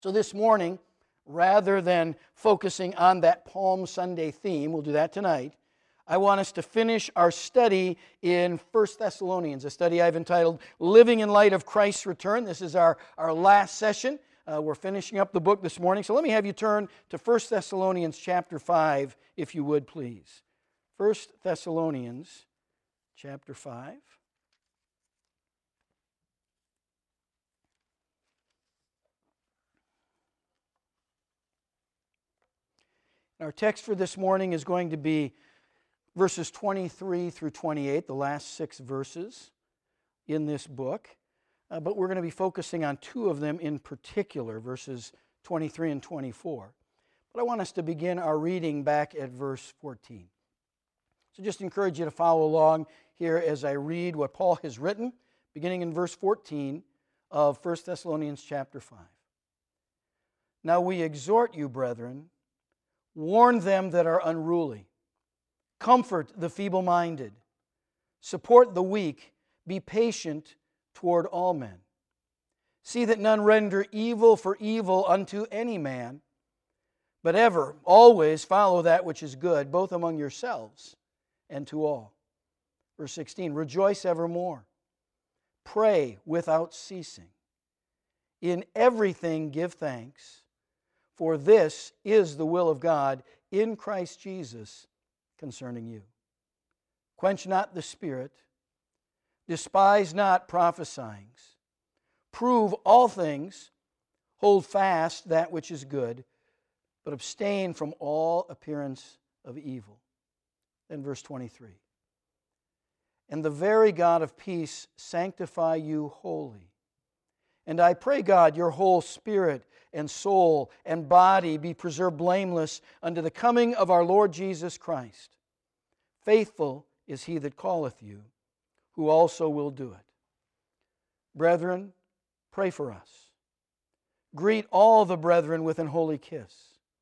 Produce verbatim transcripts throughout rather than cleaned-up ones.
So this morning, rather than focusing on that Palm Sunday theme, we'll do that tonight, I want us to finish our study in First Thessalonians, a study I've entitled Living in Light of Christ's Return. This is our, our last session. Uh, we're finishing up the book this morning. So let me have you turn to First Thessalonians chapter five, if you would, please. First Thessalonians chapter five. Our text for this morning is going to be verses twenty-three through twenty-eight, the last six verses in this book. Uh, but we're going to be focusing on two of them in particular, verses twenty-three and twenty-four. But I want us to begin our reading back at verse fourteen. So just encourage you to follow along here as I read what Paul has written, beginning in verse fourteen of First Thessalonians chapter five. Now we exhort you, brethren, warn them that are unruly, comfort the feeble-minded, support the weak, be patient toward all men. See that none render evil for evil unto any man, but ever, always follow that which is good, both among yourselves and to all. Verse sixteen, rejoice evermore, pray without ceasing. In everything give thanks, for this is the will of God in Christ Jesus concerning you. Quench not the spirit, despise not prophesying. Prove all things, hold fast that which is good, but abstain from all appearance of evil. Then verse twenty-three. And the very God of peace sanctify you wholly. And I pray, God, your whole spirit and soul and body be preserved blameless unto the coming of our Lord Jesus Christ. Faithful is he that calleth you, who also will do it. Brethren, pray for us. Greet all the brethren with an holy kiss.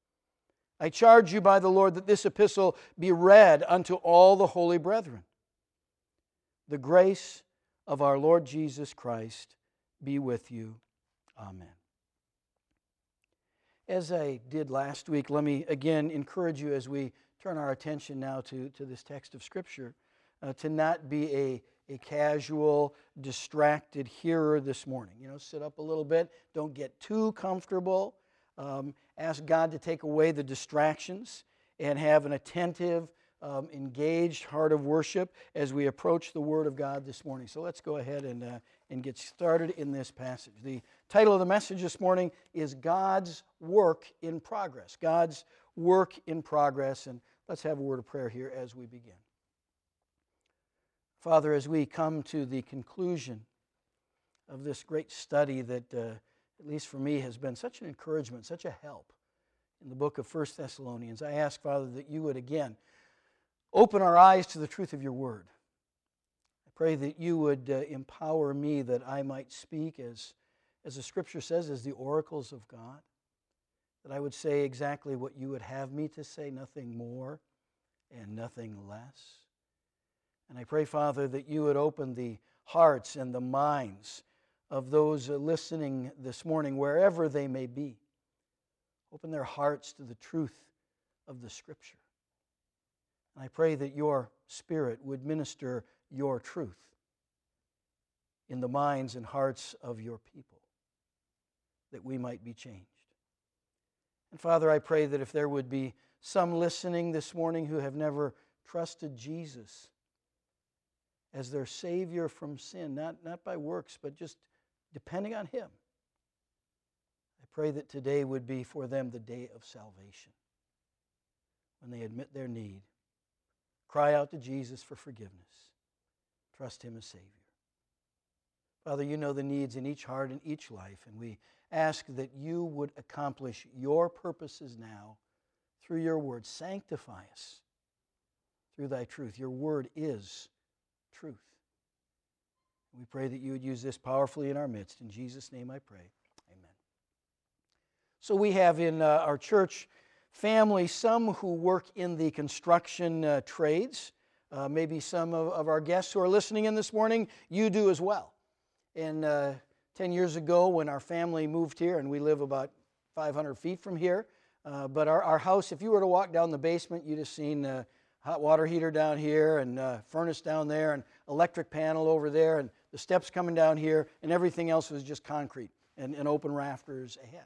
I charge you by the Lord that this epistle be read unto all the holy brethren. The grace of our Lord Jesus Christ be with you. Amen. As I did last week, let me again encourage you as we turn our attention now to, to this text of Scripture, uh, to not be a, a casual, distracted hearer this morning. You know, sit up a little bit. Don't get too comfortable. Um, ask God to take away the distractions and have an attentive, um, engaged heart of worship as we approach the Word of God this morning. So let's go ahead and, uh, and get started in this passage. The title of the message this morning is God's Work in Progress. God's Work in Progress. And let's have a word of prayer here as we begin. Father, as we come to the conclusion of this great study that, uh, at least for me, has been such an encouragement, such a help in the book of First Thessalonians, I ask, Father, that you would again open our eyes to the truth of your word. I pray that you would uh, empower me that I might speak as, as the Scripture says, as the oracles of God, that I would say exactly what you would have me to say, nothing more and nothing less. And I pray, Father, that you would open the hearts and the minds of those listening this morning, wherever they may be. Open their hearts to the truth of the Scripture. And I pray that your Spirit would minister your truth in the minds and hearts of your people, that we might be changed. And Father, I pray that if there would be some listening this morning who have never trusted Jesus as their Savior from sin, not, not by works, but just depending on Him, I pray that today would be for them the day of salvation, when they admit their need, cry out to Jesus for forgiveness, trust Him as Savior. Father, you know the needs in each heart and each life, and we ask that you would accomplish your purposes now through your word. Sanctify us through thy truth. Your word is truth. We pray that you would use this powerfully in our midst. In Jesus' name I pray. Amen. So we have in uh, our church family some who work in the construction uh, trades. Uh, maybe some of, of our guests who are listening in this morning, you do as well. And uh, ten years ago when our family moved here, and we live about five hundred feet from here. Uh, but our, our house, if you were to walk down the basement, you'd have seen a hot water heater down here and uh, furnace down there and electric panel over there and the steps coming down here, and everything else was just concrete and, and open rafters ahead.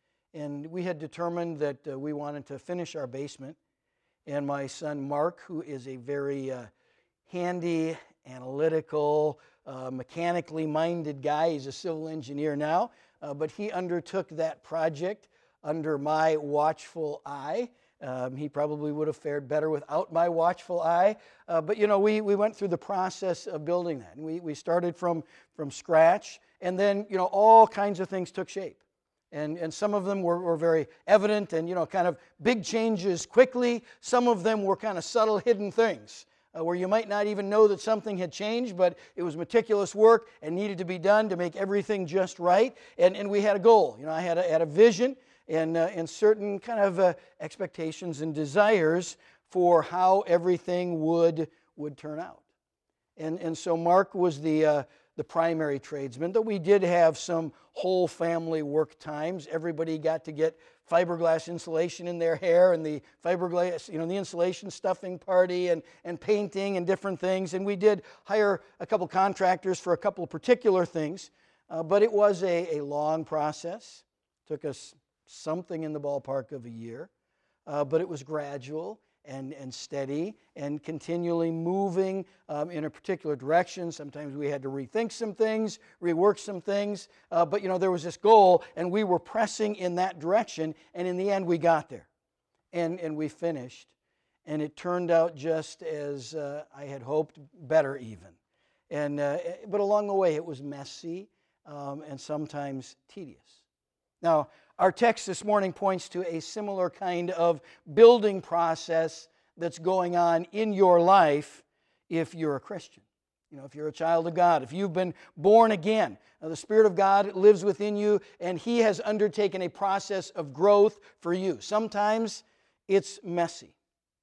And we had determined that uh, we wanted to finish our basement. And my son Mark, who is a very uh, handy, analytical, uh, mechanically minded guy, he's a civil engineer now, uh, but he undertook that project under my watchful eye. Um, he probably would have fared better without my watchful eye. Uh, but, you know, we, we went through the process of building that. And we, we started from, from scratch. And then, you know, all kinds of things took shape. And, and some of them were, were very evident and, you know, kind of big changes quickly. Some of them were kind of subtle, hidden things uh, where you might not even know that something had changed, but it was meticulous work and needed to be done to make everything just right. And, and we had a goal. You know, I had a, had a vision and, uh, and certain kind of uh, expectations and desires for how everything would, would turn out. And, and so Mark was the, uh, the primary tradesman, though we did have some whole family work times. Everybody got to get fiberglass insulation in their hair and the fiberglass, you know, the insulation stuffing party and, and painting and different things. And we did hire a couple contractors for a couple of particular things, uh, but it was a, a long process. It took us something in the ballpark of a year, uh, but it was gradual and, and steady and continually moving um, in a particular direction. Sometimes we had to rethink some things, rework some things, uh, but you know, there was this goal and we were pressing in that direction, and in the end we got there and, and we finished, and it turned out just as uh, I had hoped, better even. And, uh, but along the way it was messy um, and sometimes tedious. Now, our text this morning points to a similar kind of building process that's going on in your life if you're a Christian. You know, if you're a child of God, if you've been born again, now the Spirit of God lives within you, and He has undertaken a process of growth for you. Sometimes it's messy.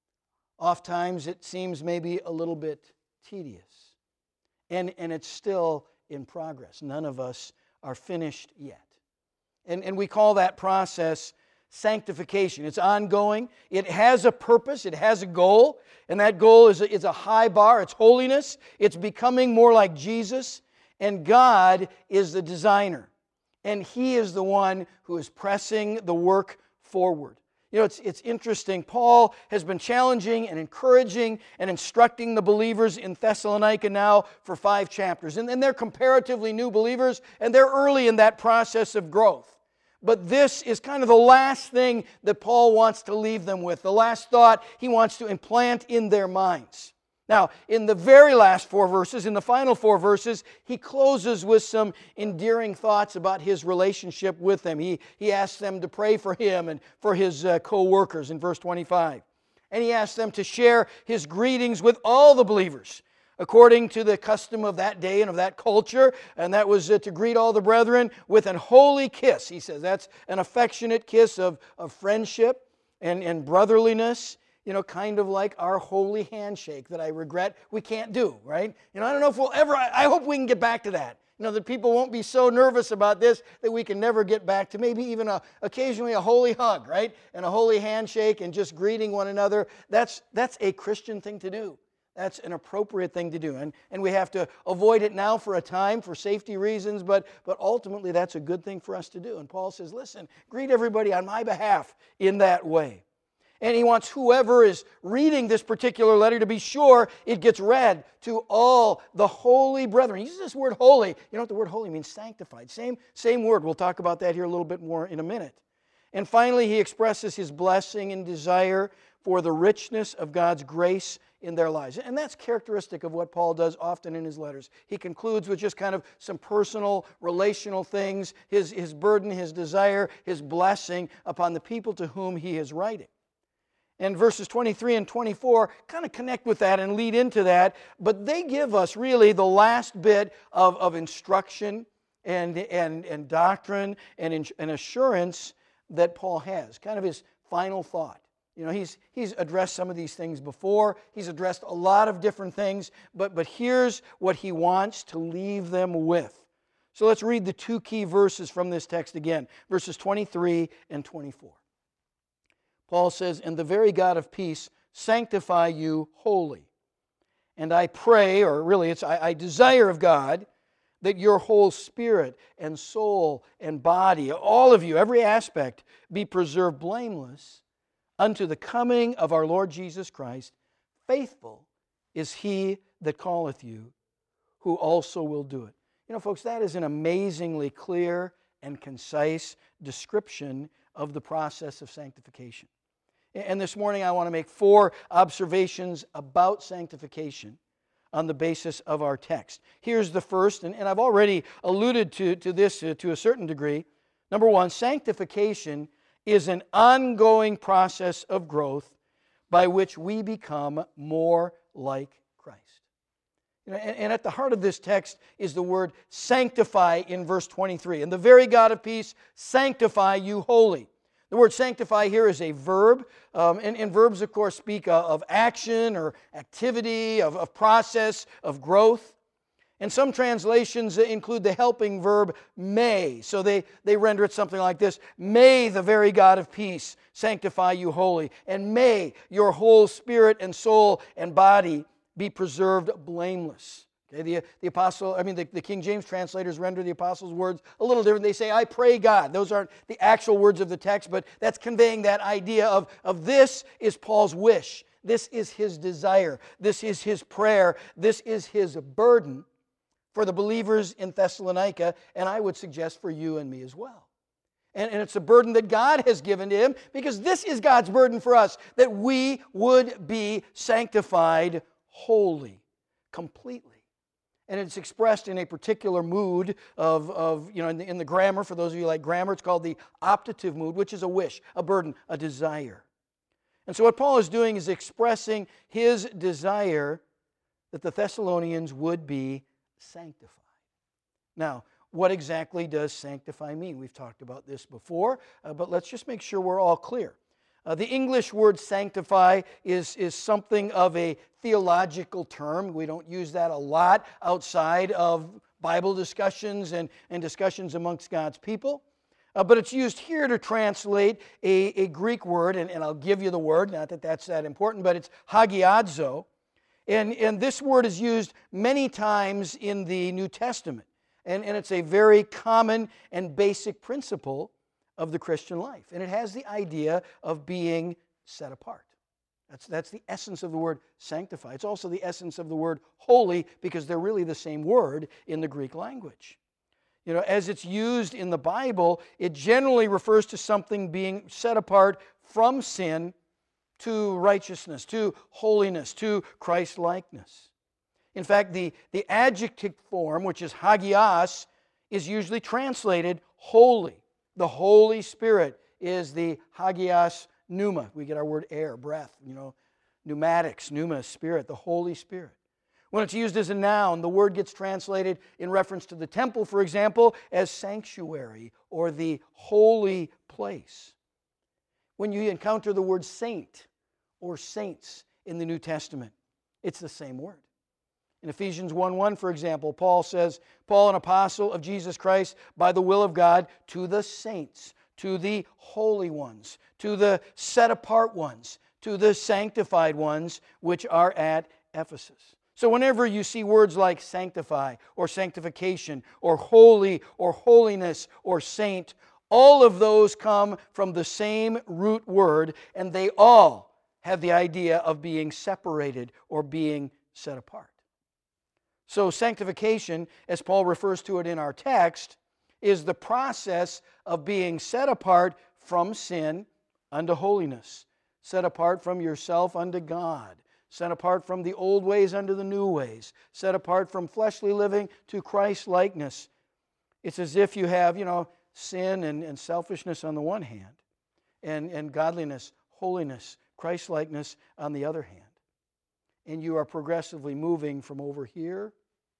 Oftentimes it seems maybe a little bit tedious. And, and it's still in progress. None of us are finished yet. And, and we call that process sanctification. It's ongoing. It has a purpose. It has a goal. And that goal is a, is a high bar. It's holiness. It's becoming more like Jesus. And God is the designer. And He is the one who is pressing the work forward. You know, it's, it's interesting. Paul has been challenging and encouraging and instructing the believers in Thessalonica now for five chapters. And, and they're comparatively new believers, and they're early in that process of growth. But this is kind of the last thing that Paul wants to leave them with, the last thought he wants to implant in their minds. Now, in the very last four verses, in the final four verses, he closes with some endearing thoughts about his relationship with them. He, he asks them to pray for him and for his uh, co-workers in verse twenty-five. And he asks them to share his greetings with all the believers, according to the custom of that day and of that culture, and that was uh, to greet all the brethren with an holy kiss. He says that's an affectionate kiss of, of friendship and, and brotherliness, you know, kind of like our holy handshake that I regret we can't do, right? You know, I don't know if we'll ever, I, I hope we can get back to that. You know, that people won't be so nervous about this that we can never get back to maybe even a, occasionally a holy hug, right? And a holy handshake and just greeting one another. That's, that's a Christian thing to do. That's an appropriate thing to do. And, and we have to avoid it now for a time for safety reasons, but, but ultimately that's a good thing for us to do. And Paul says, listen, greet everybody on my behalf in that way. And he wants whoever is reading this particular letter to be sure it gets read to all the holy brethren. He uses this word holy. You know what the word holy means? Sanctified. Same, same word. We'll talk about that here a little bit more in a minute. And finally, he expresses his blessing and desire for the richness of God's grace in their lives. And that's characteristic of what Paul does often in his letters. He concludes with just kind of some personal, relational things, his, his burden, his desire, his blessing upon the people to whom he is writing. And verses twenty-three and twenty-four kind of connect with that and lead into that, but they give us really the last bit of, of instruction and, and, and doctrine and, and assurance that Paul has, kind of his final thought. You know, he's, he's addressed some of these things before. He's addressed a lot of different things, but, but here's what he wants to leave them with. So let's read the two key verses from this text again, verses twenty-three and twenty-four. Paul says, "And the very God of peace sanctify you wholly. And I pray," or really it's, I, I desire of God, "that your whole spirit and soul and body, all of you, every aspect, be preserved blameless unto the coming of our Lord Jesus Christ. Faithful is he that calleth you, who also will do it." You know, folks, that is an amazingly clear and concise description of the process of sanctification. And this morning I want to make four observations about sanctification on the basis of our text. Here's the first, and, and I've already alluded to, to this uh, to a certain degree. Number one, sanctification is an ongoing process of growth by which we become more like Christ. You know, and, and at the heart of this text is the word sanctify in verse twenty-three. "And the very God of peace sanctify you wholly." The word sanctify here is a verb, um, and, and verbs, of course, speak of, of action or activity, of, of process, of growth. And some translations include the helping verb may. So they, they render it something like this: "May the very God of peace sanctify you wholly, and may your whole spirit and soul and body be preserved blameless." Okay, the, the apostle, I mean, the, the King James translators render the apostles' words a little different. They say, "I pray God." Those aren't the actual words of the text, but that's conveying that idea of, of this is Paul's wish. This is his desire. This is his prayer. This is his burden for the believers in Thessalonica, and I would suggest for you and me as well. And, and it's a burden that God has given to him, because this is God's burden for us, that we would be sanctified wholly, completely. And it's expressed in a particular mood of, of you know, in the, in the grammar. For those of you who like grammar, it's called the optative mood, which is a wish, a burden, a desire. And so what Paul is doing is expressing his desire that the Thessalonians would be sanctified. Now, what exactly does sanctify mean? We've talked about this before, uh, but let's just make sure we're all clear. Uh, the English word sanctify is, is something of a theological term. We don't use that a lot outside of Bible discussions and, and discussions amongst God's people. Uh, but it's used here to translate a, a Greek word, and, and I'll give you the word, not that that's that important, but it's hagiadzo. And, and this word is used many times in the New Testament. And, and it's a very common and basic principle of the Christian life. And it has the idea of being set apart. That's, that's the essence of the word sanctify. It's also the essence of the word holy, because they're really the same word in the Greek language. You know, as it's used in the Bible, it generally refers to something being set apart from sin to righteousness, to holiness, to Christ-likeness. In fact, the, the adjective form, which is hagios, is usually translated holy. The Holy Spirit is the hagios pneuma. We get our word air, breath, you know, pneumatics, pneuma, spirit, the Holy Spirit. When it's used as a noun, the word gets translated in reference to the temple, for example, as sanctuary or the holy place. When you encounter the word saint or saints in the New Testament, it's the same word. In Ephesians one one, for example, Paul says, "Paul, an apostle of Jesus Christ, by the will of God, to the saints, to the holy ones, to the set-apart ones, to the sanctified ones, which are at Ephesus." So whenever you see words like sanctify or sanctification or holy or holiness or saint, all of those come from the same root word, and they all have the idea of being separated or being set apart. So sanctification, as Paul refers to it in our text, is the process of being set apart from sin unto holiness, set apart from yourself unto God, set apart from the old ways unto the new ways, set apart from fleshly living to Christ-likeness. It's as if you have, you know, sin and, and selfishness on the one hand, and, and godliness, holiness, Christ-likeness on the other hand. And you are progressively moving from over here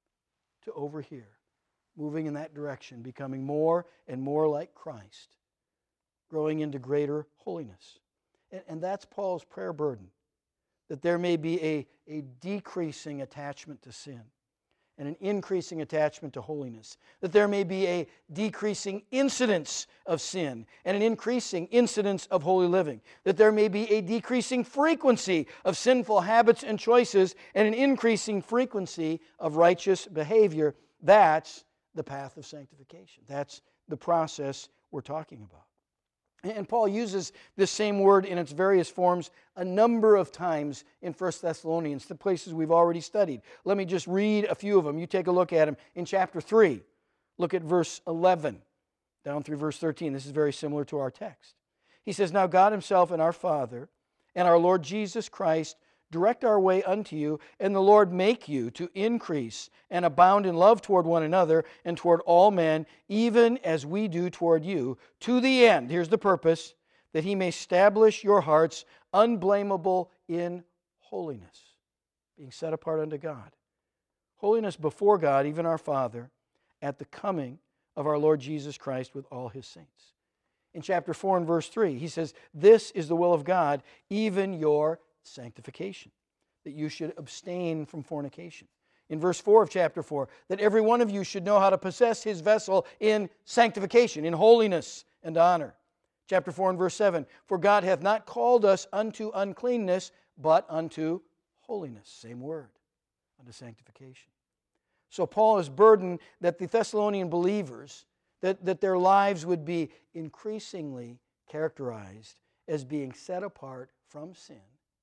to over here, moving in that direction, becoming more and more like Christ, growing into greater holiness. And, and that's Paul's prayer burden, that there may be a, a decreasing attachment to sin, and an increasing attachment to holiness. That there may be a decreasing incidence of sin and an increasing incidence of holy living. That there may be a decreasing frequency of sinful habits and choices and an increasing frequency of righteous behavior. That's the path of sanctification. That's the process we're talking about. And Paul uses this same word in its various forms a number of times in First Thessalonians, the places we've already studied. Let me just read a few of them. You take a look at them. In chapter three, look at verse eleven, down through verse thirteen. This is very similar to our text. He says, "Now God himself and our Father and our Lord Jesus Christ direct our way unto you, and the Lord make you to increase and abound in love toward one another and toward all men, even as we do toward you, to the end," here's the purpose, "that he may establish your hearts unblameable in holiness," being set apart unto God. Holiness before God, even our Father, at the coming of our Lord Jesus Christ with all his saints. In chapter four and verse three, he says, "This is the will of God, even your sanctification, that you should abstain from fornication." In verse four of chapter four, that every one of you should know how to possess his vessel in sanctification, in holiness and honor. Chapter four and verse seven, "For God hath not called us unto uncleanness, but unto holiness." Same word, unto sanctification. So Paul is burdened that the Thessalonian believers, that, that their lives would be increasingly characterized as being set apart from sin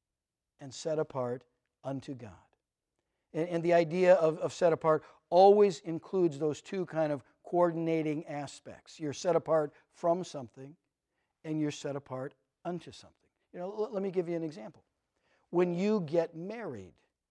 and set apart unto God. And, and the idea of, of set apart always includes those two kind of coordinating aspects. You're set apart from something and you're set apart unto something. You know, l- let me give you an example. When you get married,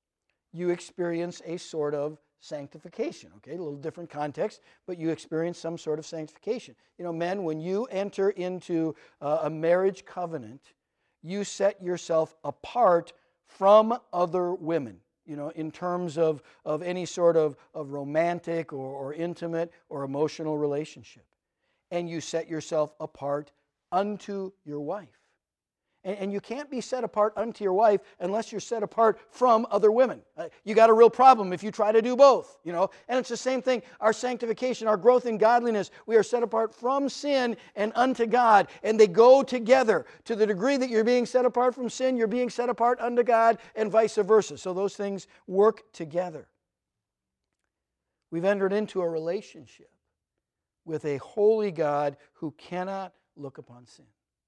you experience a sort of sanctification, okay? A little different context, but you experience some sort of sanctification. You know, men, when you enter into uh, a marriage covenant, you set yourself apart from other women, you know, in terms of, of any sort of, of romantic or, or intimate or emotional relationship. And you set yourself apart unto your wife. And, and you can't be set apart unto your wife unless you're set apart from other women. Uh, you got a real problem if you try to do both, you know. And it's the same thing, our sanctification, our growth in godliness, we are set apart from sin and unto God, and they go together. To the degree that you're being set apart from sin, you're being set apart unto God, and vice versa. So those things work together. We've entered into a relationship with a holy God who cannot look upon sin.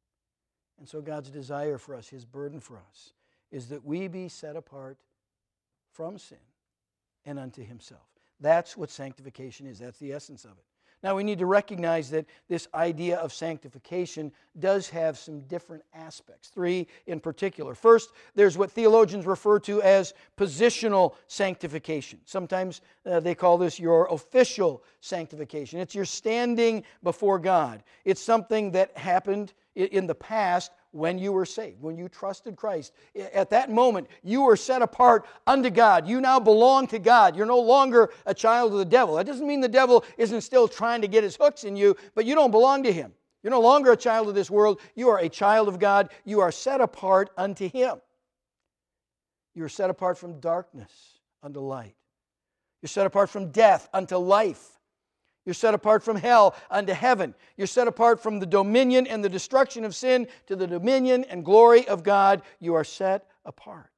And so God's desire for us, his burden for us, is that we be set apart from sin and unto himself. That's what sanctification is. That's the essence of it. Now we need to recognize that this idea of sanctification does have some different aspects, three in particular. First, there's what theologians refer to as positional sanctification. Sometimes uh, they call this your official sanctification. It's your standing before God. It's something that happened in the past when you were saved, when you trusted Christ. At that moment, you were set apart unto God. You now belong to God. You're no longer a child of the devil. That doesn't mean the devil isn't still trying to get his hooks in you, but you don't belong to him. You're no longer a child of this world. You are a child of God. You are set apart unto him. You're set apart from darkness unto light. You're set apart from death unto life. You're set apart from hell unto heaven. You're set apart from the dominion and the destruction of sin to the dominion and glory of God. You are set apart.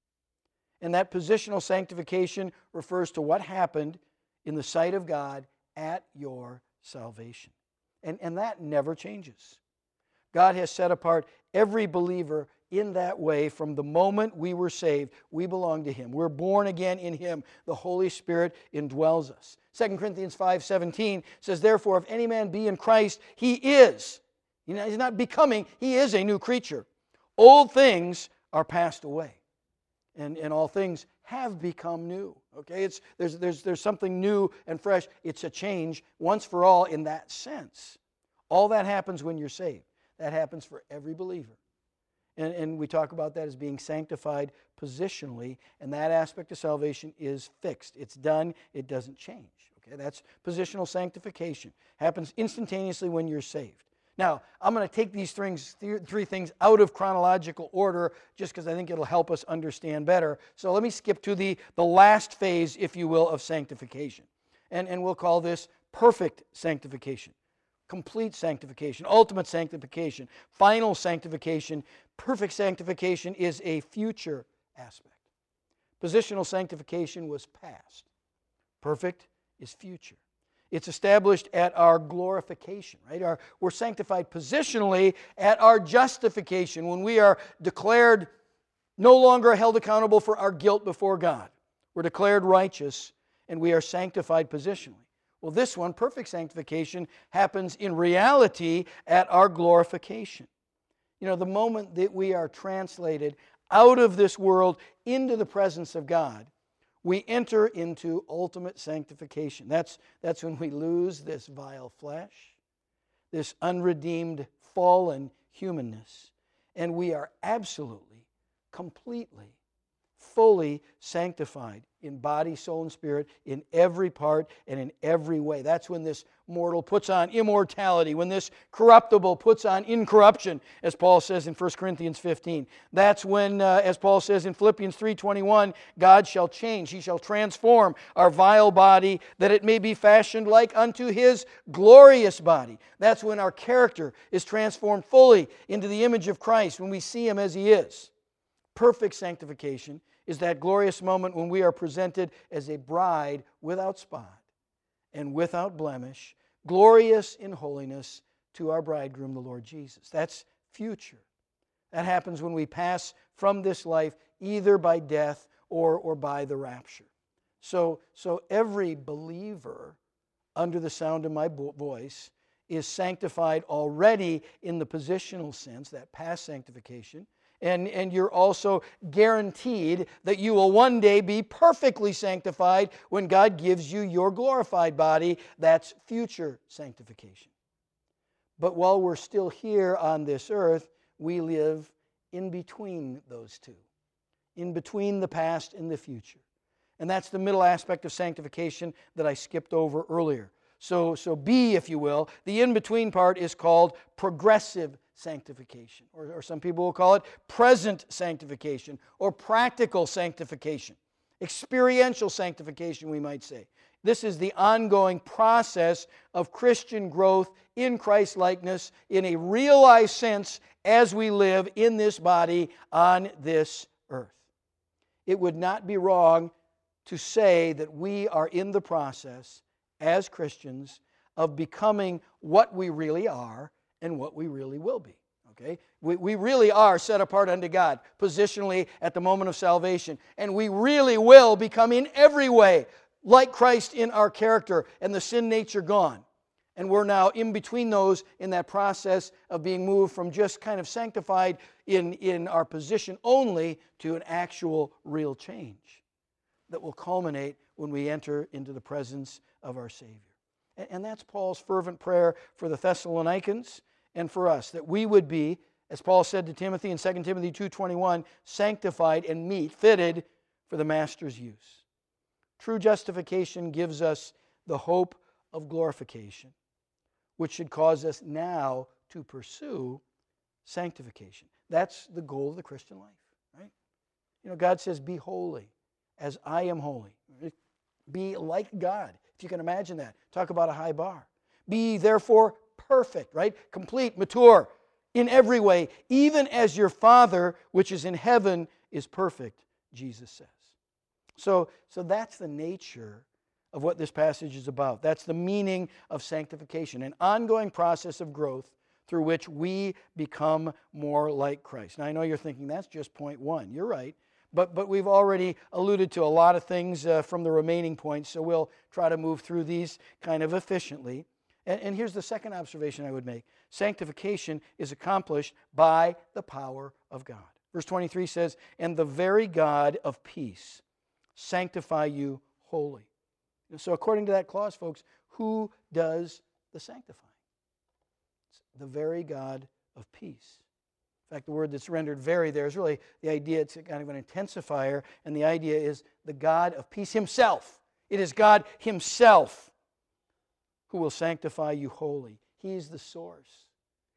And that positional sanctification refers to what happened in the sight of God at your salvation. And, and that never changes. God has set apart every believer in that way from the moment we were saved. We belong to him. We're born again in him. The Holy Spirit indwells us. Second Corinthians five seventeen says, "Therefore, if any man be in Christ, he is." You know, he's not becoming, he is a new creature. "Old things are passed away, and, and all things have become new." Okay, it's there's there's there's something new and fresh. It's a change once for all in that sense. All that happens when you're saved. That happens for every believer. And, and we talk about that as being sanctified positionally, and that aspect of salvation is fixed. It's done. It doesn't change. Okay, that's positional sanctification. Happens instantaneously when you're saved. Now, I'm going to take these things, three things out of chronological order just because I think it'll help us understand better. So let me skip to the, the last phase, if you will, of sanctification. And, and we'll call this perfect sanctification, complete sanctification, ultimate sanctification, final sanctification. Perfect sanctification is a future aspect. Positional sanctification was past. Perfect is future. It's established at our glorification, right? Our, we're sanctified positionally at our justification when we are declared no longer held accountable for our guilt before God. We're declared righteous and we are sanctified positionally. Well, this one, perfect sanctification, happens in reality at our glorification. You know, the moment that we are translated out of this world into the presence of God, we enter into ultimate sanctification. That's, that's when we lose this vile flesh, this unredeemed, fallen humanness, and we are absolutely, completely, fully sanctified in body, soul, and spirit, in every part and in every way. That's when this mortal puts on immortality, when this corruptible puts on incorruption, as Paul says in First Corinthians fifteen. That's when, uh, as Paul says in Philippians three twenty-one, God shall change, He shall transform our vile body, that it may be fashioned like unto His glorious body. That's when our character is transformed fully into the image of Christ, when we see Him as He is. Perfect sanctification is that glorious moment when we are presented as a bride without spot and without blemish, glorious in holiness to our bridegroom, the Lord Jesus. That's future. That happens when we pass from this life either by death or, or by the rapture. So, so every believer under the sound of my voice is sanctified already in the positional sense, that past sanctification. And, and you're also guaranteed that you will one day be perfectly sanctified when God gives you your glorified body. That's future sanctification. But while we're still here on this earth, we live in between those two, in between the past and the future. And that's the middle aspect of sanctification that I skipped over earlier. So, so B, if you will, the in-between part is called progressive sanctification, or, or some people will call it present sanctification, or practical sanctification, experiential sanctification, we might say. This is the ongoing process of Christian growth in Christ-likeness in a realized sense as we live in this body on this earth. It would not be wrong to say that we are in the process as Christians of becoming what we really are and what we really will be. Okay? We, we really are set apart unto God positionally at the moment of salvation, and we really will become in every way like Christ in our character and the sin nature gone. And we're now in between those in that process of being moved from just kind of sanctified in, in our position only to an actual real change that will culminate when we enter into the presence of our Savior. And, and that's Paul's fervent prayer for the Thessalonians and for us, that we would be, as Paul said to Timothy in Second Timothy two twenty-one, sanctified and meet, fitted for the Master's use. True justification gives us the hope of glorification, which should cause us now to pursue sanctification. That's the goal of the Christian life, right? You know, God says, be holy as I am holy. Be like God, if you can imagine that. Talk about a high bar. Be therefore perfect, right? Complete, mature in every way, even as your Father which is in heaven is perfect, Jesus says. So, so that's the nature of what this passage is about. That's the meaning of sanctification, an ongoing process of growth through which we become more like Christ. Now, I know you're thinking that's just point one. You're right. But, but we've already alluded to a lot of things uh, from the remaining points, so we'll try to move through these kind of efficiently. And, and here's the second observation I would make. Sanctification is accomplished by the power of God. Verse twenty-three says, and the very God of peace sanctify you wholly. And so according to that clause, folks, who does the sanctifying? It's the very God of peace. In fact, the word that's rendered very there is really the idea, it's kind of an intensifier, and the idea is the God of peace Himself. It is God Himself who will sanctify you wholly. He's the source.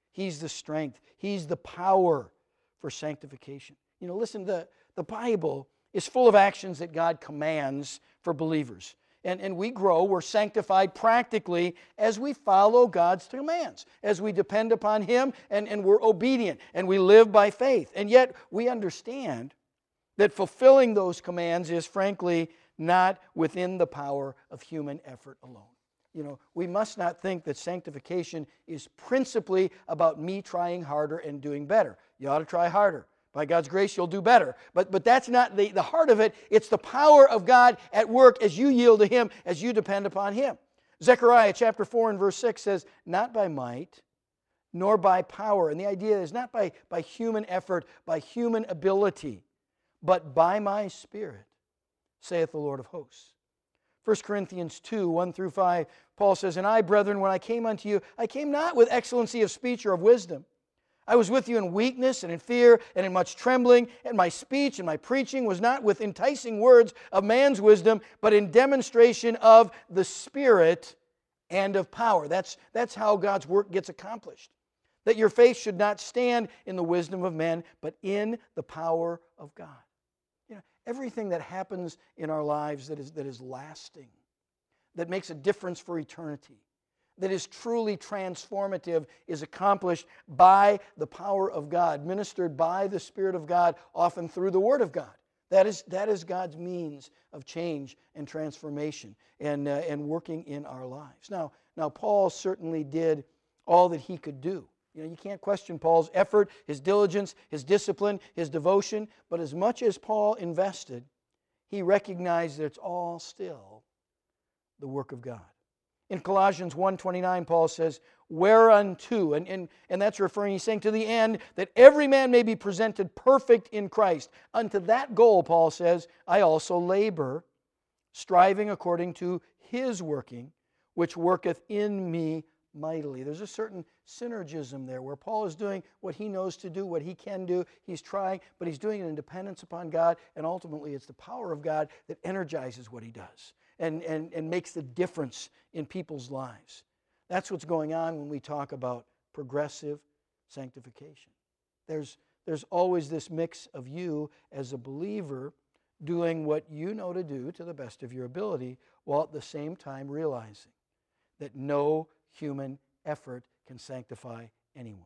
He's the strength. He's the power for sanctification. You know, listen, the, the Bible is full of actions that God commands for believers. And, and we grow, we're sanctified practically as we follow God's commands, as we depend upon Him and, and we're obedient and we live by faith. And yet we understand that fulfilling those commands is frankly not within the power of human effort alone. You know, we must not think that sanctification is principally about me trying harder and doing better. You ought to try harder. By God's grace, you'll do better. But, but that's not the, the heart of it. It's the power of God at work as you yield to Him, as you depend upon Him. Zechariah chapter four and verse six says, not by might, nor by power. And the idea is not by, by human effort, by human ability, but by my Spirit, saith the Lord of hosts. First Corinthians two, one through five, Paul says, and I, brethren, when I came unto you, I came not with excellency of speech or of wisdom. I was with you in weakness and in fear and in much trembling, and my speech and my preaching was not with enticing words of man's wisdom, but in demonstration of the Spirit and of power. That's, that's how God's work gets accomplished. That your faith should not stand in the wisdom of men, but in the power of God. You know, everything that happens in our lives that is, that is lasting, that makes a difference for eternity, that is truly transformative, is accomplished by the power of God, ministered by the Spirit of God, often through the Word of God. That is, that is God's means of change and transformation and, uh, and working in our lives. Now, now, Paul certainly did all that he could do. You know, you can't question Paul's effort, his diligence, his discipline, his devotion, but as much as Paul invested, he recognized that it's all still the work of God. In Colossians one twenty-nine, Paul says, whereunto, and, and, and that's referring, he's saying to the end, that every man may be presented perfect in Christ. Unto that goal, Paul says, I also labor, striving according to His working, which worketh in me mightily. There's a certain synergism there where Paul is doing what he knows to do, what he can do. He's trying, but he's doing it in dependence upon God, and ultimately it's the power of God that energizes what he does. And, and, and makes the difference in people's lives. That's what's going on when we talk about progressive sanctification. There's, there's always this mix of you as a believer doing what you know to do to the best of your ability, while at the same time realizing that no human effort can sanctify anyone.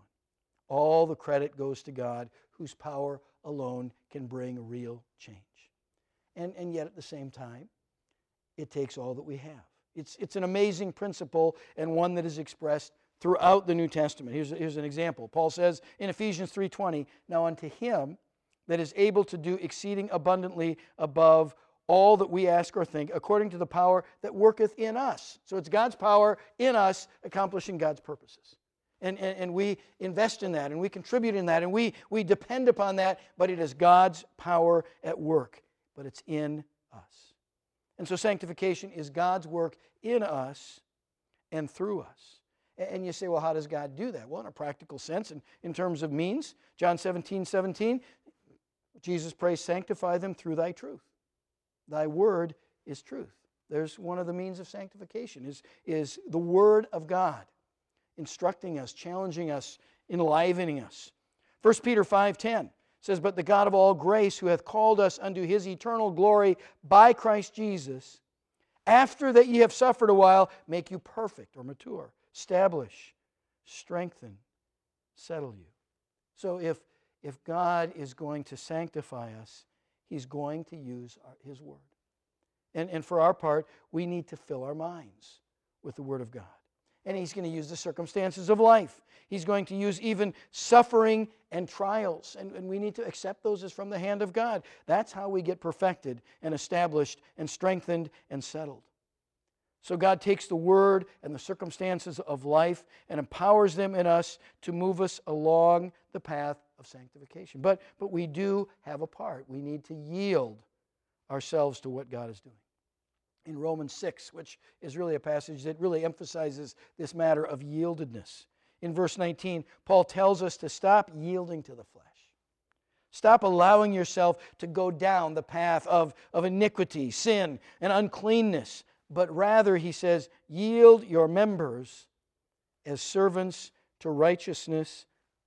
All the credit goes to God, whose power alone can bring real change. And, and yet at the same time, it takes all that we have. It's, it's an amazing principle and one that is expressed throughout the New Testament. Here's, here's an example. Paul says in Ephesians three twenty, now unto Him that is able to do exceeding abundantly above all that we ask or think, according to the power that worketh in us. So it's God's power in us accomplishing God's purposes. And, and, and we invest in that, and we contribute in that, and we, we depend upon that, but it is God's power at work. But it's in us. And so sanctification is God's work in us and through us. And you say, well, how does God do that? Well, in a practical sense, and in terms of means, John seventeen seventeen, Jesus prays, sanctify them through thy truth. Thy word is truth. There's one of the means of sanctification, is, is the word of God, instructing us, challenging us, enlivening us. First Peter five ten says, but the God of all grace, who hath called us unto His eternal glory by Christ Jesus, after that ye have suffered a while, make you perfect or mature, establish, strengthen, settle you. So if, if God is going to sanctify us, He's going to use our, His word. And, and for our part, we need to fill our minds with the word of God. And He's going to use the circumstances of life. He's going to use even suffering and trials. And, and we need to accept those as from the hand of God. That's how we get perfected and established and strengthened and settled. So God takes the word and the circumstances of life and empowers them in us to move us along the path of sanctification. But, but we do have a part. We need to yield ourselves to what God is doing. In Romans six, which is really a passage that really emphasizes this matter of yieldedness. In verse nineteen, Paul tells us to stop yielding to the flesh. Stop allowing yourself to go down the path of, of iniquity, sin, and uncleanness. But rather, he says, yield your members as servants to righteousness,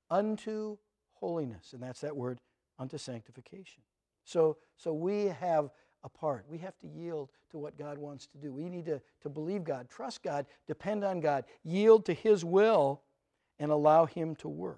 unto holiness. And that's that word, unto sanctification. So, so we have a part. We have to yield to what God wants to do. We need to, to believe God, trust God, depend on God, yield to His will, and allow Him to work.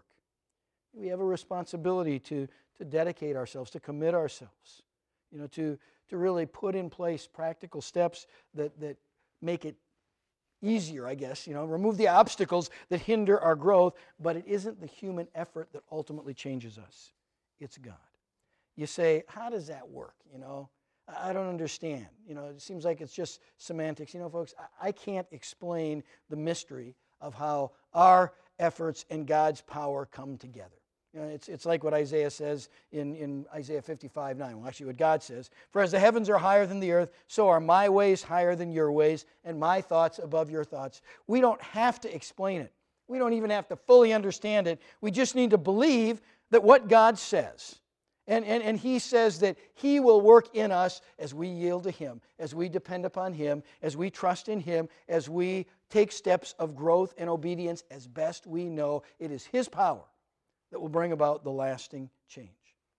We have a responsibility to, to dedicate ourselves, to commit ourselves, you know, to, to really put in place practical steps that, that make it easier, I guess, you know, remove the obstacles that hinder our growth, but it isn't the human effort that ultimately changes us. It's God. You say, how does that work, you know? I don't understand. You know, it seems like it's just semantics. You know, folks, I can't explain the mystery of how our efforts and God's power come together. You know, it's, it's like what Isaiah says in, in Isaiah fifty-five nine. Well, actually what God says, "For as the heavens are higher than the earth, so are my ways higher than your ways, and my thoughts above your thoughts." We don't have to explain it. We don't even have to fully understand it. We just need to believe that what God says. And, and, and He says that He will work in us as we yield to Him, as we depend upon Him, as we trust in Him, as we take steps of growth and obedience as best we know. It is His power that will bring about the lasting change.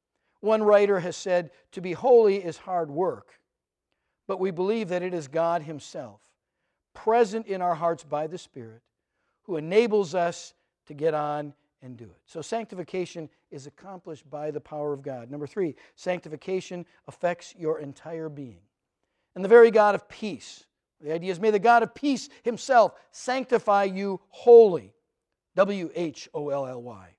One writer has said, to be holy is hard work, but we believe that it is God Himself, present in our hearts by the Spirit, who enables us to get on and do it. So sanctification is accomplished by the power of God. Number three, sanctification affects your entire being. And the very God of peace, the idea is, may the God of peace Himself sanctify you wholly. W H O L L Y.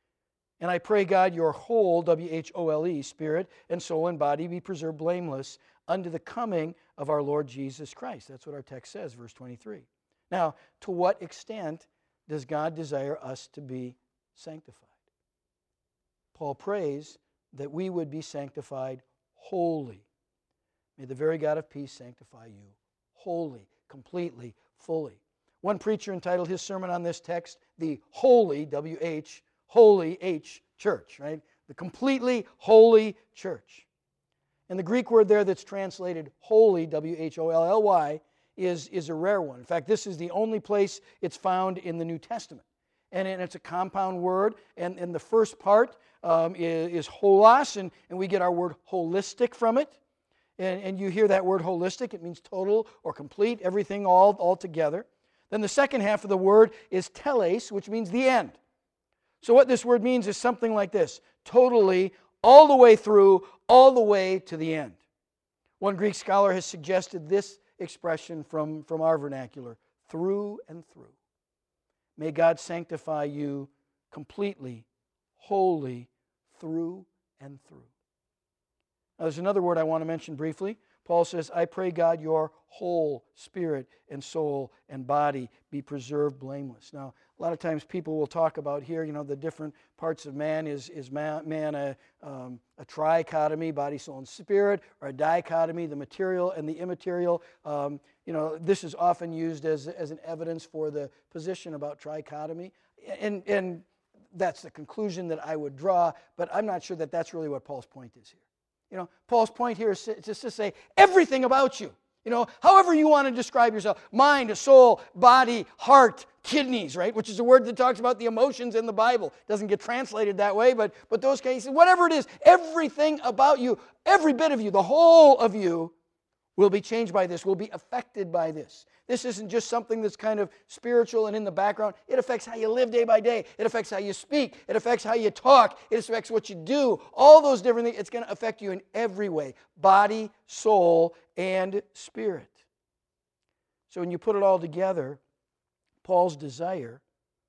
And I pray, God, your whole, W H O L E, spirit and soul and body be preserved blameless unto the coming of our Lord Jesus Christ. That's what our text says, verse twenty-three. Now, to what extent does God desire us to be sanctified? Paul prays that we would be sanctified wholly. May the very God of peace sanctify you wholly, completely, fully. One preacher entitled his sermon on this text, the Holy, W H, Holy H Church, right? The completely holy church. And the Greek word there that's translated holy, W H O L L Y, is, is a rare one. In fact, this is the only place it's found in the New Testament. And, and it's a compound word, and, and the first part um, is, is holos, and, and we get our word holistic from it. And, and you hear that word holistic, it means total or complete, everything all, all together. Then the second half of the word is teles, which means the end. So what this word means is something like this: totally, all the way through, all the way to the end. One Greek scholar has suggested this expression from, from our vernacular: through and through. May God sanctify you completely, wholly, through and through. Now, there's another word I want to mention briefly. Paul says, I pray, God, your whole spirit and soul and body be preserved blameless. Now, a lot of times people will talk about here, you know, the different parts of man. Is, is man, man a, um, a trichotomy, body, soul, and spirit, or a dichotomy, the material and the immaterial? Um, you know, this is often used as, as an evidence for the position about trichotomy. And, and that's the conclusion that I would draw, but I'm not sure that that's really what Paul's point is here. You know, Paul's point here is just to say everything about you. You know, however you want to describe yourself: mind, soul, body, heart, kidneys, right? Which is a word that talks about the emotions in the Bible. It doesn't get translated that way, but, but those cases, whatever it is, everything about you, every bit of you, the whole of you will be changed by this, will be affected by this. This isn't just something that's kind of spiritual and in the background. It affects how you live day by day. It affects how you speak. It affects how you talk. It affects what you do. All those different things. It's going to affect you in every way: body, soul, and spirit. So when you put it all together, Paul's desire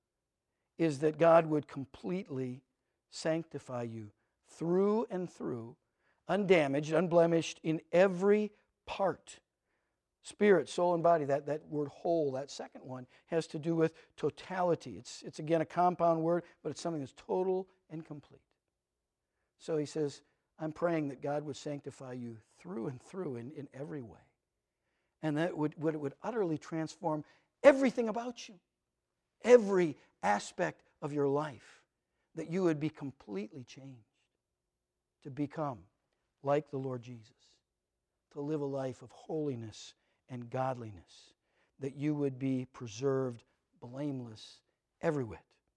is that God would completely sanctify you through and through, undamaged, unblemished in every part. Spirit, soul, and body. That, that word whole, that second one, has to do with totality. It's, it's again a compound word, but it's something that's total and complete. So he says, I'm praying that God would sanctify you through and through in, in every way. And that would, would, it would utterly transform everything about you, every aspect of your life, that you would be completely changed to become like the Lord Jesus, to live a life of holiness and godliness, that you would be preserved blameless every whit.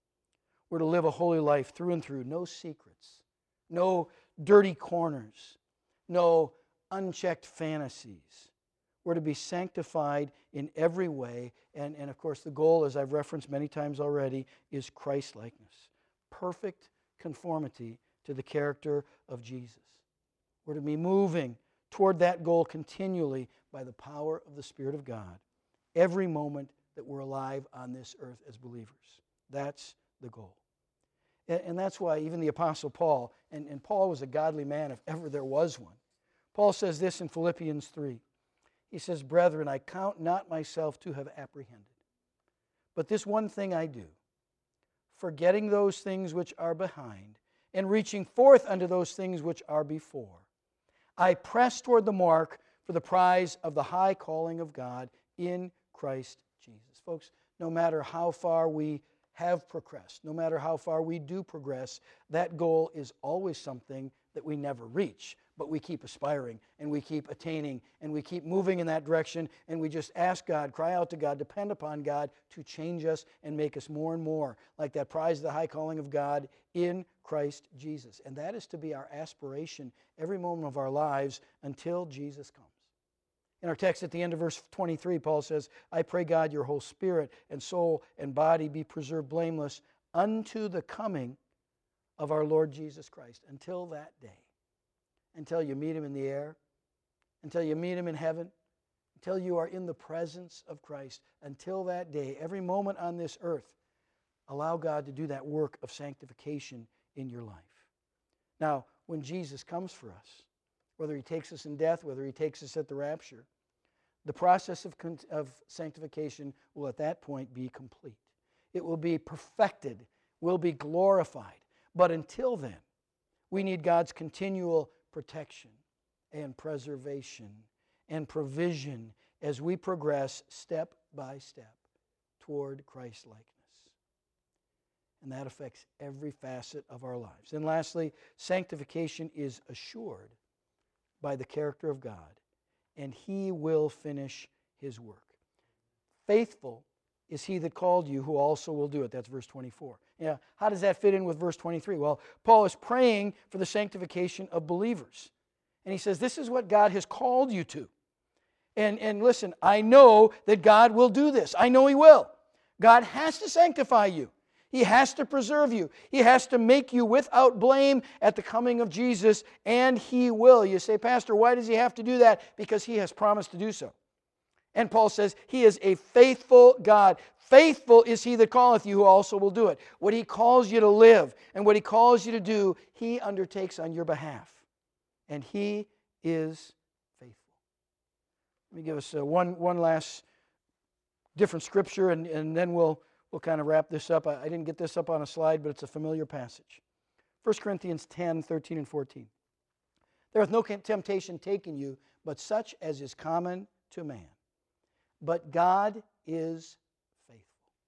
We're to live a holy life through and through. No secrets. No dirty corners. No unchecked fantasies. We're to be sanctified in every way. And, and of course, the goal, as I've referenced many times already, is Christ-likeness. Perfect conformity to the character of Jesus. We're to be moving toward that goal continually by the power of the Spirit of God every moment that we're alive on this earth as believers. That's the goal. And, and that's why even the Apostle Paul, and, and Paul was a godly man if ever there was one. Paul says this in Philippians three. He says, "Brethren, I count not myself to have apprehended, but this one thing I do, forgetting those things which are behind, and reaching forth unto those things which are before. I press toward the mark for the prize of the high calling of God in Christ Jesus." Folks, no matter how far we have progressed, no matter how far we do progress, that goal is always something that we never reach. But we keep aspiring, and we keep attaining, and we keep moving in that direction, and we just ask God, cry out to God, depend upon God to change us and make us more and more like that prize of the high calling of God in Christ Jesus. And that is to be our aspiration every moment of our lives until Jesus comes. In our text at the end of verse twenty-three, Paul says, "I pray God your whole spirit and soul and body be preserved blameless unto the coming of our Lord Jesus Christ." Until that day. Until you meet Him in the air, until you meet Him in heaven, until you are in the presence of Christ. Until that day, every moment on this earth, allow God to do that work of sanctification in your life. Now, when Jesus comes for us, whether He takes us in death, whether He takes us at the rapture, the process of, of sanctification will at that point be complete. It will be perfected, will be glorified. But until then, we need God's continual protection and preservation and provision as we progress step by step toward Christ-likeness. And that affects every facet of our lives. And lastly, sanctification is assured by the character of God, and He will finish His work. Faithful is He that called you, who also will do it. That's verse twenty-four. Yeah, how does that fit in with verse twenty-three? Well, Paul is praying for the sanctification of believers. And he says, this is what God has called you to. And, and listen, I know that God will do this. I know He will. God has to sanctify you. He has to preserve you. He has to make you without blame at the coming of Jesus, and He will. You say, Pastor, why does He have to do that? Because He has promised to do so. And Paul says, He is a faithful God. Faithful is He that calleth you, who also will do it. What He calls you to live and what He calls you to do, He undertakes on your behalf. And He is faithful. Let me give us uh, one, one last different scripture, and, and then we'll, we'll kind of wrap this up. I, I didn't get this up on a slide, but it's a familiar passage. First Corinthians ten, thirteen and fourteen. "There hath no temptation taken you, but such as is common to man. But God is faithful.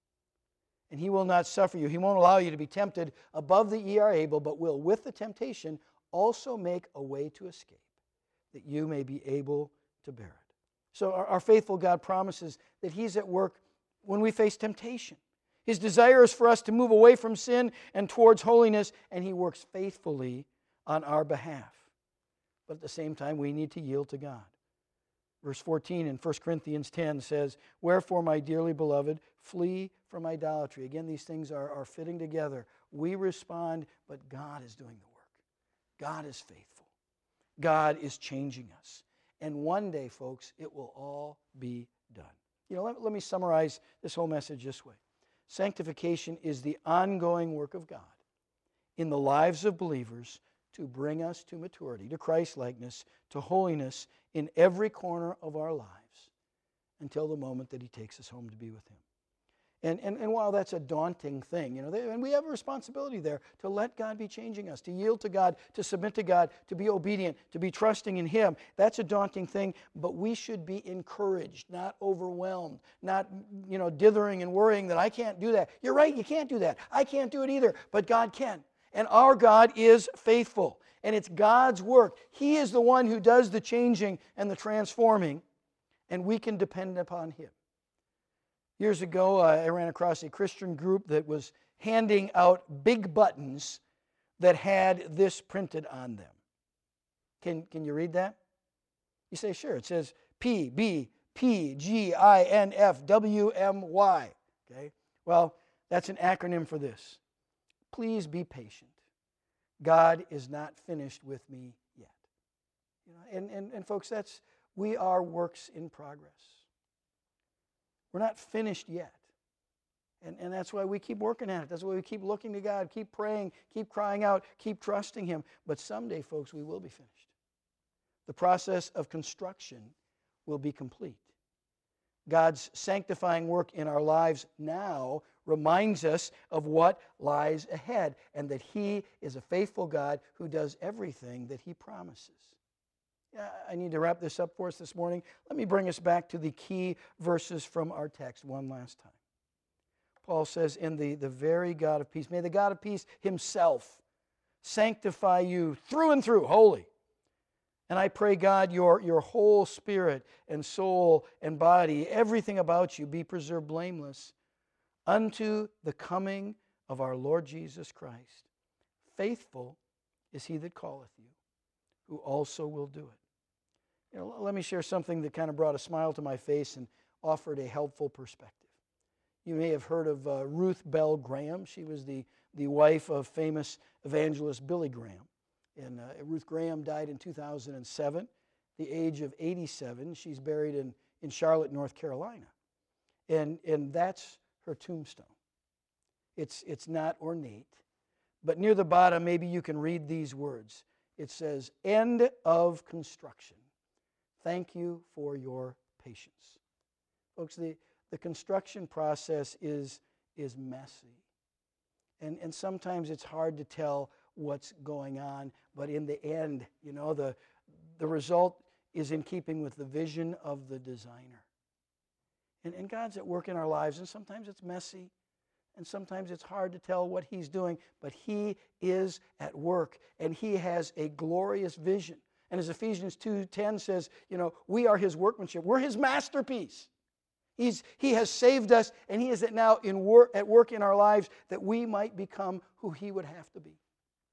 And He will not suffer you. He won't allow you to be tempted above that ye are able, but will with the temptation also make a way to escape, that you may be able to bear it." So our, our faithful God promises that He's at work when we face temptation. His desire is for us to move away from sin and towards holiness, and He works faithfully on our behalf. But at the same time, we need to yield to God. Verse fourteen in First Corinthians ten says, "Wherefore, my dearly beloved, flee from idolatry." Again, these things are, are fitting together. We respond, but God is doing the work. God is faithful. God is changing us. And one day, folks, it will all be done. You know, let, let me summarize this whole message this way. Sanctification is the ongoing work of God in the lives of believers to bring us to maturity, to Christ-likeness, to holiness in every corner of our lives until the moment that He takes us home to be with Him. And, and, and while that's a daunting thing, you know, and we have a responsibility there to let God be changing us, to yield to God, to submit to God, to be obedient, to be trusting in Him. That's a daunting thing, but we should be encouraged, not overwhelmed, not, you know, dithering and worrying that I can't do that. You're right, you can't do that. I can't do it either, but God can. And our God is faithful, and it's God's work. He is the one who does the changing and the transforming, and we can depend upon Him. Years ago, uh, I ran across a Christian group that was handing out big buttons that had this printed on them. Can, can you read that? You say, sure. It says P, B, P, G, I, N, F, W, M, Y. Okay? Well, that's an acronym for this. Please be patient. God is not finished with me yet. You know, and, and, and folks, that's, we are works in progress. We're not finished yet. And, and that's why we keep working at it. That's why we keep looking to God, keep praying, keep crying out, keep trusting Him. But someday, folks, we will be finished. The process of construction will be complete. God's sanctifying work in our lives now reminds us of what lies ahead and that He is a faithful God who does everything that He promises. Yeah, I need to wrap this up for us this morning. Let me bring us back to the key verses from our text one last time. Paul says, in the, the very God of peace, may the God of peace Himself sanctify you through and through, holy. And I pray, God, your, your whole spirit and soul and body, everything about you, be preserved blameless unto the coming of our Lord Jesus Christ. Faithful is He that calleth you, who also will do it. You know, let me share something that kind of brought a smile to my face and offered a helpful perspective. You may have heard of uh, Ruth Bell Graham. She was the, the wife of famous evangelist Billy Graham. And uh, Ruth Graham died in two thousand seven, the age of eighty-seven. She's buried in, in Charlotte, North Carolina. And, and that's her tombstone. It's, it's not ornate. But near the bottom, maybe you can read these words. It says, end of construction. Thank you for your patience. Folks, the, the construction process is, is messy. And, and sometimes it's hard to tell what's going on, but in the end, you know, the, the result is in keeping with the vision of the designer. And, and God's at work in our lives, and sometimes it's messy, and sometimes it's hard to tell what He's doing, but He is at work, and He has a glorious vision. And as Ephesians two ten says, you know, we are His workmanship. We're His masterpiece. He's, he has saved us, and He is at now in work, at work in our lives that we might become who He would have to be.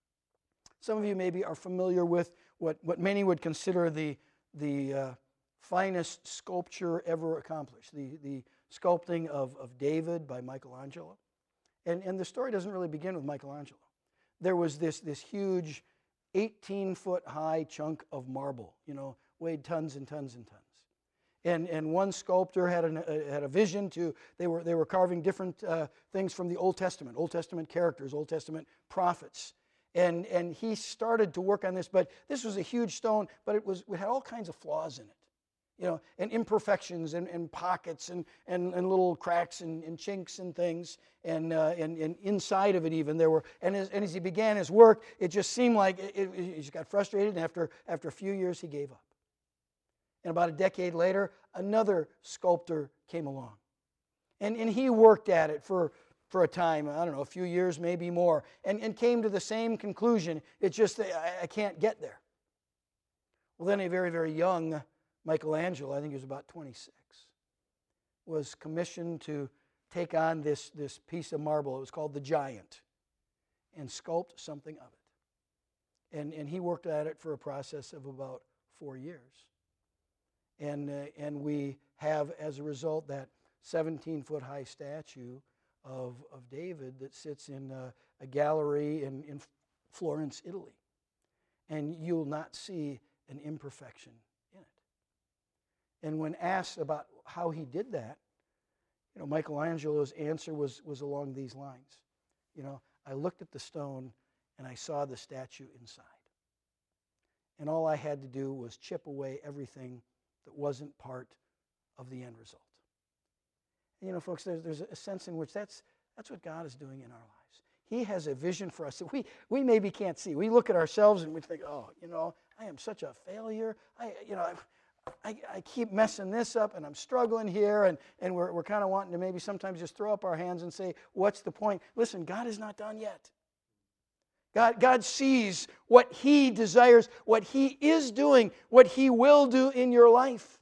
Some of you maybe are familiar with what, what many would consider the, the uh, finest sculpture ever accomplished, the, the sculpting of, of David by Michelangelo. And, and the story doesn't really begin with Michelangelo. There was this, this huge eighteen-foot high chunk of marble, you know, weighed tons and tons and tons. And, and one sculptor had, an, uh, had a vision to, they were, they were carving different uh, things from the Old Testament, Old Testament characters, Old Testament prophets. And, and he started to work on this, but this was a huge stone, but it, was, it had all kinds of flaws in it, you know, and imperfections and, and pockets and, and, and little cracks and, and chinks and things. And, uh, and, and inside of it even there were, and as, and as he began his work, it just seemed like it, it, he just got frustrated, and after, after a few years he gave up. And about a decade later, another sculptor came along. And, and he worked at it for, for a time, I don't know, a few years, maybe more, and, and came to the same conclusion. It's just that I, I can't get there. Well, then a very, very young Michelangelo, I think he was about twenty-six, was commissioned to take on this, this piece of marble. It was called the Giant, and sculpt something of it. And, and he worked at it for a process of about four years. And, uh, and we have, as a result, that seventeen-foot high statue of, of David that sits in uh, a gallery in, in Florence, Italy. And you'll not see an imperfection in it. And when asked about how he did that, you know, Michelangelo's answer was, was along these lines. You know, I looked at the stone and I saw the statue inside. And all I had to do was chip away everything that wasn't part of the end result. And, you know, folks, there's, there's a sense in which that's, that's what God is doing in our lives. He has a vision for us that we, we maybe can't see. We look at ourselves and we think, oh, you know, I am such a failure. I, you know, I, I keep messing this up and I'm struggling here, and, and we're, we're kind of wanting to maybe sometimes just throw up our hands and say, what's the point? Listen, God is not done yet. God, God sees what He desires, what He is doing, what He will do in your life.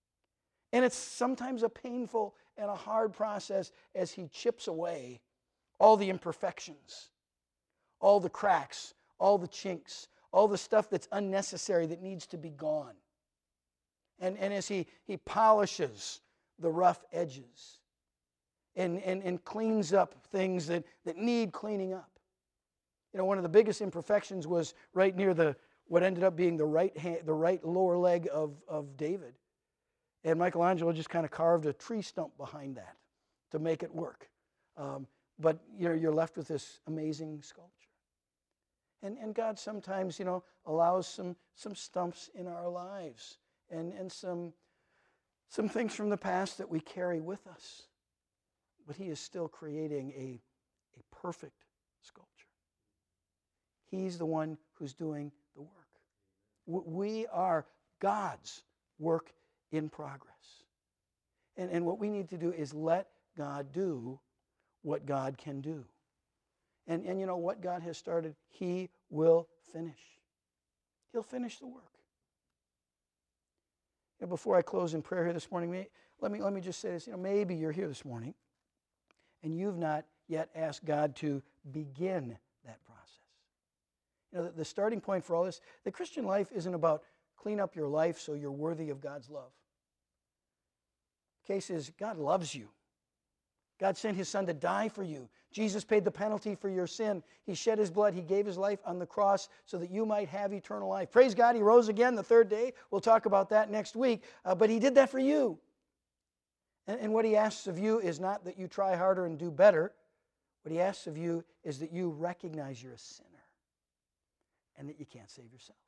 And it's sometimes a painful and a hard process as He chips away all the imperfections, all the cracks, all the chinks, all the stuff that's unnecessary that needs to be gone. And, and as he, he polishes the rough edges and, and, and cleans up things that, that need cleaning up. You know, one of the biggest imperfections was right near the what ended up being the right hand, the right lower leg of, of David. And Michelangelo just kind of carved a tree stump behind that to make it work. Um, but you're, you're left with this amazing sculpture. And, and God sometimes, you know, allows some, some stumps in our lives and, and some, some things from the past that we carry with us. But he is still creating a, a perfect sculpture. He's the one who's doing the work. We are God's work in progress. And, and what we need to do is let God do what God can do. And, and you know what God has started, he will finish. He'll finish the work. You know, before I close in prayer here this morning, may, let me, let me just say this. You know, maybe you're here this morning and you've not yet asked God to begin that process. You know, the, the starting point for all this, the Christian life isn't about clean up your life so you're worthy of God's love. The case is, God loves you. God sent his son to die for you. Jesus paid the penalty for your sin. He shed his blood. He gave his life on the cross so that you might have eternal life. Praise God, he rose again the third day. We'll talk about that next week. Uh, but he did that for you. And, and what he asks of you is not that you try harder and do better. What he asks of you is that you recognize you're a sinner and that you can't save yourself.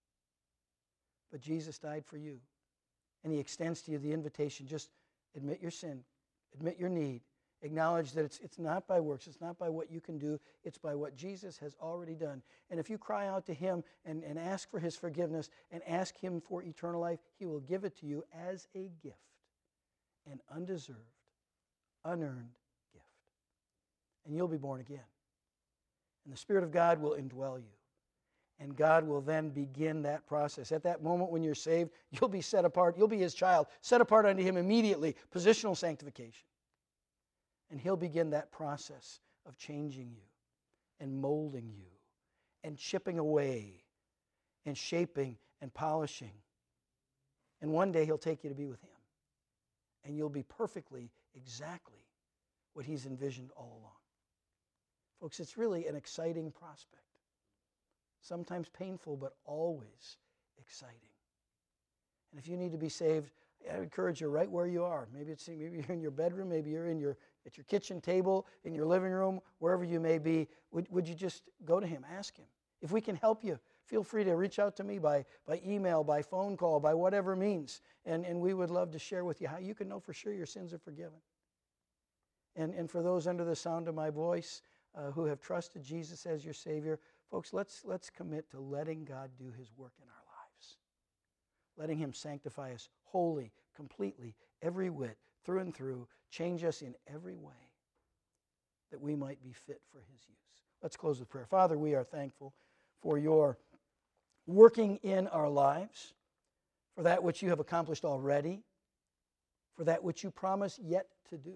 But Jesus died for you. And he extends to you the invitation. Just admit your sin. Admit your need. Acknowledge that it's, it's not by works. It's not by what you can do. It's by what Jesus has already done. And if you cry out to him and, and ask for his forgiveness and ask him for eternal life, he will give it to you as a gift. An undeserved, unearned gift. And you'll be born again. And the Spirit of God will indwell you. And God will then begin that process. At that moment when you're saved, you'll be set apart. You'll be his child, set apart unto him immediately. Positional sanctification. And he'll begin that process of changing you and molding you and chipping away and shaping and polishing. And one day he'll take you to be with him. And you'll be perfectly, exactly what he's envisioned all along. Folks, it's really an exciting prospect. Sometimes painful, but always exciting. And if you need to be saved, I encourage you right where you are. Maybe it's maybe you're in your bedroom, maybe you're in your at your kitchen table, in your living room, wherever you may be. Would, would you just go to him, ask him? If we can help you, feel free to reach out to me by, by email, by phone call, by whatever means. And, and we would love to share with you how you can know for sure your sins are forgiven. And, and for those under the sound of my voice uh, who have trusted Jesus as your Savior, folks, let's, let's commit to letting God do his work in our lives. Letting him sanctify us wholly, completely, every whit, through and through, change us in every way that we might be fit for his use. Let's close with prayer. Father, we are thankful for your working in our lives, for that which you have accomplished already, for that which you promise yet to do.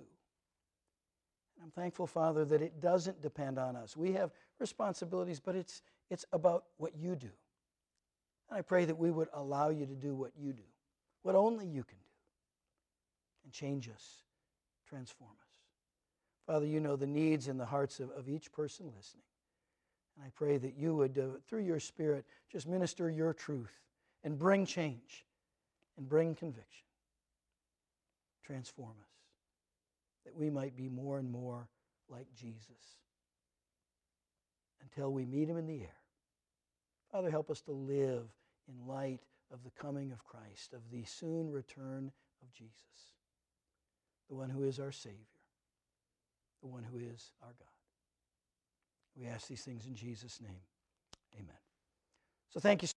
I'm thankful, Father, that it doesn't depend on us. We have responsibilities, but it's, it's about what you do. And I pray that we would allow you to do what you do, what only you can do, and change us, transform us. Father, you know the needs in the hearts of, of each person listening. And I pray that you would, uh, through your Spirit, just minister your truth and bring change and bring conviction. Transform us, that we might be more and more like Jesus until we meet him in the air. Father, help us to live in light of the coming of Christ, of the soon return of Jesus, the one who is our Savior, the one who is our God. We ask these things in Jesus' name. Amen. So thank you.